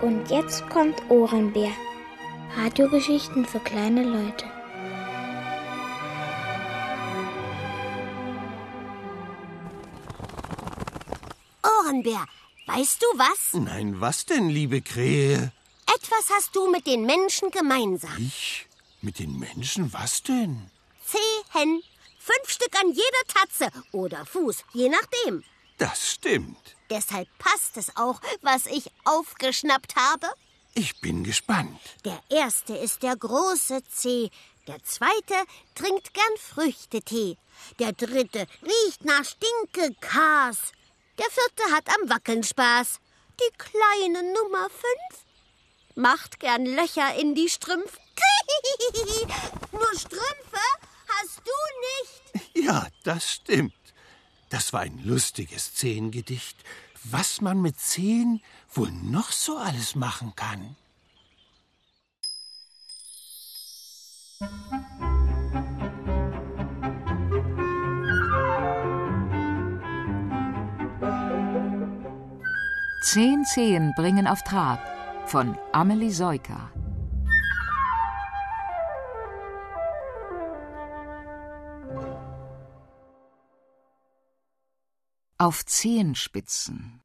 Und jetzt kommt Ohrenbär. Radiogeschichten für kleine Leute. Ohrenbär, weißt du was? Nein, was denn, liebe Krähe? Etwas hast du mit den Menschen gemeinsam. Ich? Mit den Menschen? Was denn? Zehen. 5 Stück an jeder Tatze oder Fuß, je nachdem. Das stimmt. Deshalb passt es auch, was ich aufgeschnappt habe. Ich bin gespannt. Der erste ist der große Zeh. Der zweite trinkt gern Früchtetee. Der dritte riecht nach Stinkekas. Der vierte hat am Wackeln Spaß. Die kleine Nummer 5 macht gern Löcher in die Strümpfe. Nur Strümpfe hast du nicht. Ja, das stimmt. Das war ein lustiges Zehengedicht. Was man mit Zehen wohl noch so alles machen kann. Zehn Zehen bringen auf Trab von Amelie Seuker. Auf Zehenspitzen.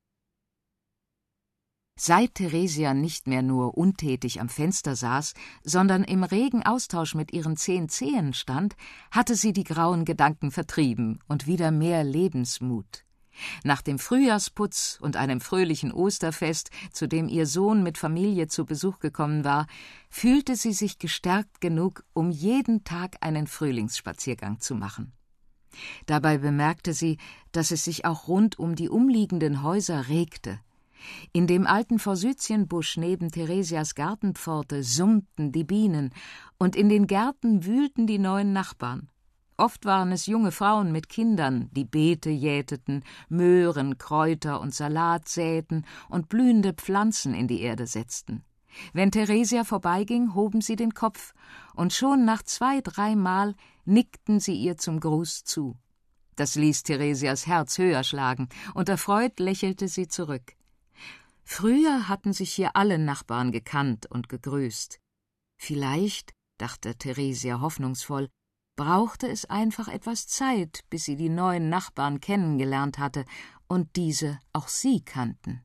Seit Theresia nicht mehr nur untätig am Fenster saß, sondern im regen Austausch mit ihren 10 Zehen stand, hatte sie die grauen Gedanken vertrieben und wieder mehr Lebensmut. Nach dem Frühjahrsputz und einem fröhlichen Osterfest, zu dem ihr Sohn mit Familie zu Besuch gekommen war, fühlte sie sich gestärkt genug, um jeden Tag einen Frühlingsspaziergang zu machen. Dabei bemerkte sie, dass es sich auch rund um die umliegenden Häuser regte. In dem alten Forsythienbusch neben Theresias Gartenpforte summten die Bienen, und in den Gärten wühlten die neuen Nachbarn. Oft waren es junge Frauen mit Kindern, die Beete jäteten, Möhren, Kräuter und Salat säten und blühende Pflanzen in die Erde setzten. Wenn Theresia vorbeiging, hoben sie den Kopf, und schon nach 2-3 Mal nickten sie ihr zum Gruß zu. Das ließ Theresias Herz höher schlagen, und erfreut lächelte sie zurück. Früher hatten sich hier alle Nachbarn gekannt und gegrüßt. Vielleicht, dachte Theresia hoffnungsvoll, brauchte es einfach etwas Zeit, bis sie die neuen Nachbarn kennengelernt hatte und diese auch sie kannten.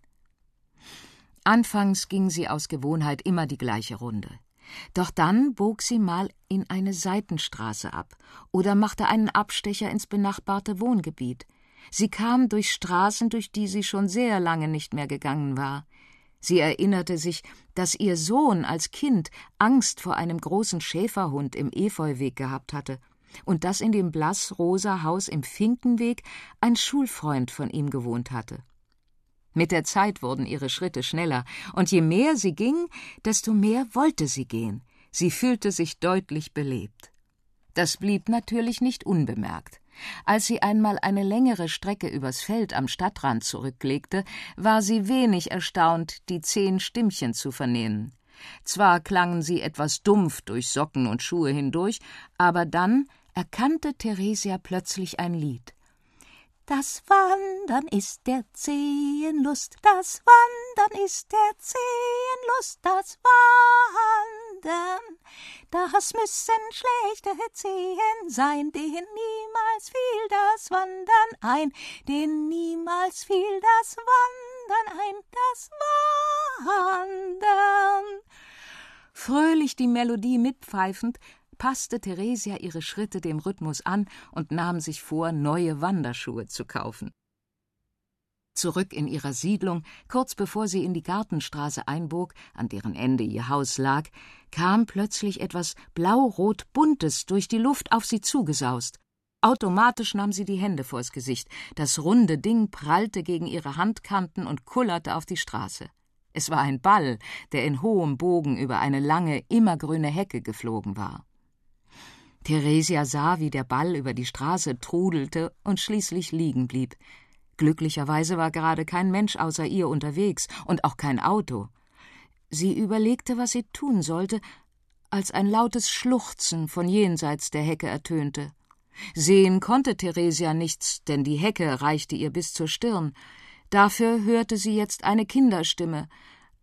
Anfangs ging sie aus Gewohnheit immer die gleiche Runde. Doch dann bog sie mal in eine Seitenstraße ab oder machte einen Abstecher ins benachbarte Wohngebiet. Sie kam durch Straßen, durch die sie schon sehr lange nicht mehr gegangen war. Sie erinnerte sich, dass ihr Sohn als Kind Angst vor einem großen Schäferhund im Efeuweg gehabt hatte und dass in dem blassrosa Haus im Finkenweg ein Schulfreund von ihm gewohnt hatte. Mit der Zeit wurden ihre Schritte schneller, und je mehr sie ging, desto mehr wollte sie gehen. Sie fühlte sich deutlich belebt. Das blieb natürlich nicht unbemerkt. Als sie einmal eine längere Strecke übers Feld am Stadtrand zurücklegte, war sie wenig erstaunt, die 10 Stimmchen zu vernehmen. Zwar klangen sie etwas dumpf durch Socken und Schuhe hindurch, aber dann erkannte Theresia plötzlich ein Lied. Das Wandern ist der Zehenlust, das Wandern ist der Zehenlust, das Wandern. Das müssen schlechte Zehen sein, denen niemals fiel das Wandern ein, denen niemals fiel das Wandern ein, das Wandern. Fröhlich die Melodie mitpfeifend, passte Theresia ihre Schritte dem Rhythmus an und nahm sich vor, neue Wanderschuhe zu kaufen. Zurück in ihrer Siedlung, kurz bevor sie in die Gartenstraße einbog, an deren Ende ihr Haus lag, kam plötzlich etwas blau-rot-Buntes durch die Luft auf sie zugesaust. Automatisch nahm sie die Hände vors Gesicht. Das runde Ding prallte gegen ihre Handkanten und kullerte auf die Straße. Es war ein Ball, der in hohem Bogen über eine lange, immergrüne Hecke geflogen war. Theresia sah, wie der Ball über die Straße trudelte und schließlich liegen blieb. Glücklicherweise war gerade kein Mensch außer ihr unterwegs und auch kein Auto. Sie überlegte, was sie tun sollte, als ein lautes Schluchzen von jenseits der Hecke ertönte. Sehen konnte Theresia nichts, denn die Hecke reichte ihr bis zur Stirn. Dafür hörte sie jetzt eine Kinderstimme.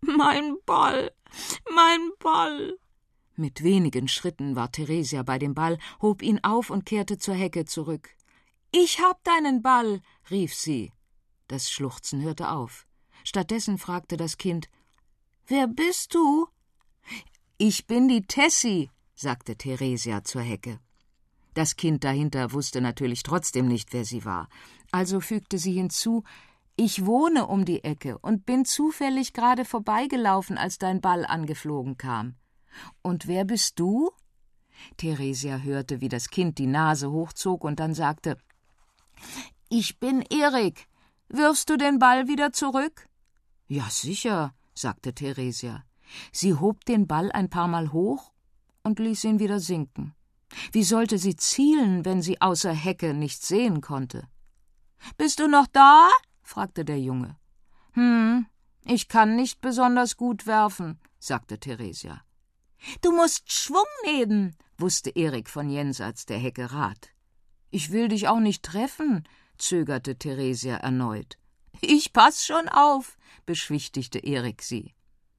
Mein Ball, mein Ball! Mit wenigen Schritten war Theresia bei dem Ball, hob ihn auf und kehrte zur Hecke zurück. »Ich hab deinen Ball«, rief sie. Das Schluchzen hörte auf. Stattdessen fragte das Kind, »Wer bist du?« »Ich bin die Tessie«, sagte Theresia zur Hecke. Das Kind dahinter wusste natürlich trotzdem nicht, wer sie war. Also fügte sie hinzu, »Ich wohne um die Ecke und bin zufällig gerade vorbeigelaufen, als dein Ball angeflogen kam.« »Und wer bist du?« Theresia hörte, wie das Kind die Nase hochzog und dann sagte, »Ich bin Erik. Wirfst du den Ball wieder zurück?« »Ja, sicher«, sagte Theresia. Sie hob den Ball ein paar Mal hoch und ließ ihn wieder sinken. Wie sollte sie zielen, wenn sie außer Hecke nichts sehen konnte? »Bist du noch da?« fragte der Junge. Ich kann nicht besonders gut werfen«, sagte Theresia. »Du musst Schwung nehmen«, wusste Erik von jenseits der Hecke Rat. »Ich will dich auch nicht treffen«, zögerte Theresia erneut. »Ich pass schon auf«, beschwichtigte Erik sie.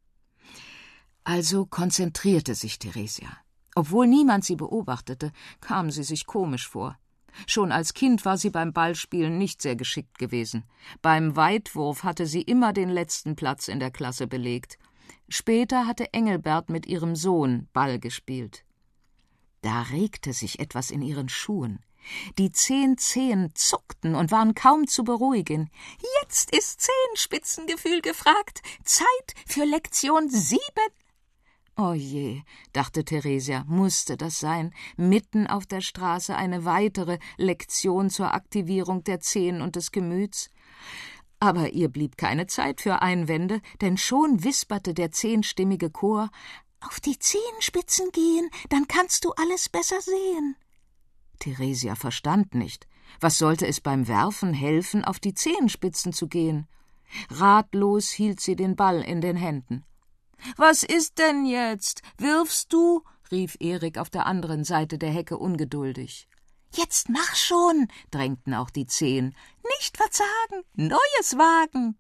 Also konzentrierte sich Theresia. Obwohl niemand sie beobachtete, kam sie sich komisch vor. Schon als Kind war sie beim Ballspielen nicht sehr geschickt gewesen. Beim Weitwurf hatte sie immer den letzten Platz in der Klasse belegt. Später hatte Engelbert mit ihrem Sohn Ball gespielt. Da regte sich etwas in ihren Schuhen. Die 10 Zehen zuckten und waren kaum zu beruhigen. »Jetzt ist Zehenspitzengefühl gefragt. Zeit für Lektion 7!« »Oh je«, dachte Theresia, musste das sein, mitten auf der Straße eine weitere Lektion zur Aktivierung der Zehen und des Gemüts? Aber ihr blieb keine Zeit für Einwände, denn schon wisperte der 10stimmige Chor, »Auf die Zehenspitzen gehen, dann kannst du alles besser sehen.« Theresia verstand nicht. Was sollte es beim Werfen helfen, auf die Zehenspitzen zu gehen? Ratlos hielt sie den Ball in den Händen. »Was ist denn jetzt? Wirfst du?« rief Erik auf der anderen Seite der Hecke ungeduldig. »Jetzt mach schon«, drängten auch die 10. »Nicht verzagen, Neues wagen!«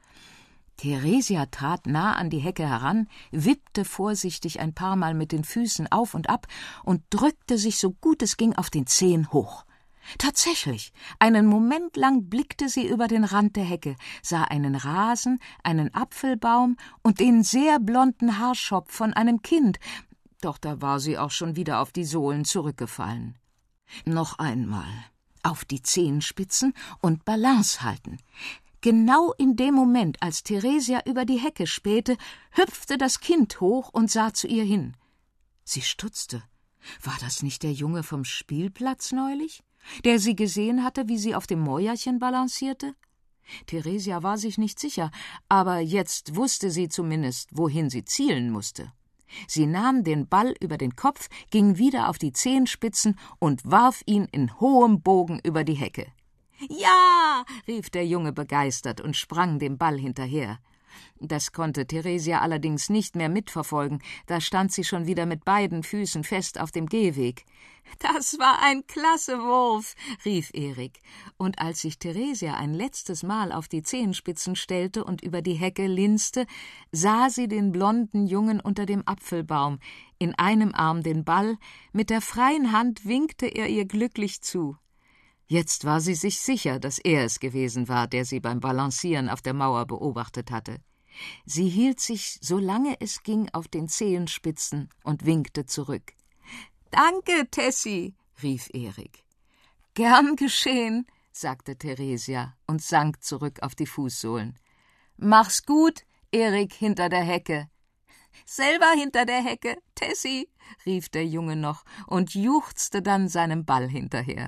Theresia trat nah an die Hecke heran, wippte vorsichtig ein paar Mal mit den Füßen auf und ab und drückte sich so gut es ging auf den Zehen hoch. Tatsächlich, einen Moment lang blickte sie über den Rand der Hecke, sah einen Rasen, einen Apfelbaum und den sehr blonden Haarschopf von einem Kind, doch da war sie auch schon wieder auf die Sohlen zurückgefallen. Noch einmal, auf die Zehenspitzen und Balance halten. Genau in dem Moment, als Theresia über die Hecke spähte, hüpfte das Kind hoch und sah zu ihr hin. Sie stutzte. War das nicht der Junge vom Spielplatz neulich, der sie gesehen hatte, wie sie auf dem Mäuerchen balancierte? Theresia war sich nicht sicher, aber jetzt wusste sie zumindest, wohin sie zielen musste. Sie nahm den Ball über den Kopf, ging wieder auf die Zehenspitzen und warf ihn in hohem Bogen über die Hecke. »Ja«, rief der Junge begeistert und sprang dem Ball hinterher. Das konnte Theresia allerdings nicht mehr mitverfolgen, da stand sie schon wieder mit beiden Füßen fest auf dem Gehweg. »Das war ein klasse Wurf«, rief Erik, und als sich Theresia ein letztes Mal auf die Zehenspitzen stellte und über die Hecke linste, sah sie den blonden Jungen unter dem Apfelbaum, in einem Arm den Ball, mit der freien Hand winkte er ihr glücklich zu. Jetzt war sie sich sicher, dass er es gewesen war, der sie beim Balancieren auf der Mauer beobachtet hatte. Sie hielt sich, solange es ging, auf den Zehenspitzen und winkte zurück. »Danke, Tessie«, rief Erik. »Gern geschehen«, sagte Theresia und sank zurück auf die Fußsohlen. »Mach's gut, Erik hinter der Hecke.« »Selber hinter der Hecke, Tessie«, rief der Junge noch und juchzte dann seinem Ball hinterher.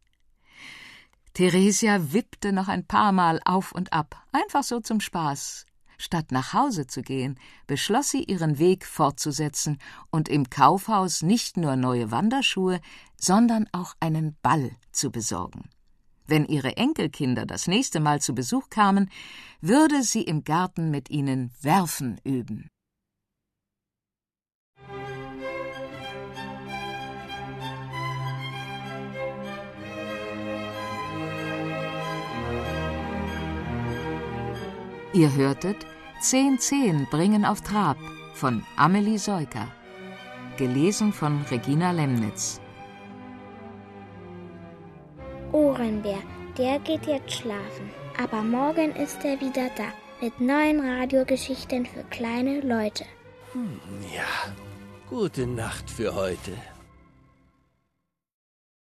Theresia wippte noch ein paar Mal auf und ab, einfach so zum Spaß. Statt nach Hause zu gehen, beschloss sie, ihren Weg fortzusetzen und im Kaufhaus nicht nur neue Wanderschuhe, sondern auch einen Ball zu besorgen. Wenn ihre Enkelkinder das nächste Mal zu Besuch kamen, würde sie im Garten mit ihnen Werfen üben. Ihr hörtet 10 Zehen bringen auf Trab von Amelie Seuker. Gelesen von Regina Lemnitz. Ohrenbär, der geht jetzt schlafen. Aber morgen ist er wieder da mit neuen Radiogeschichten für kleine Leute. Ja, gute Nacht für heute.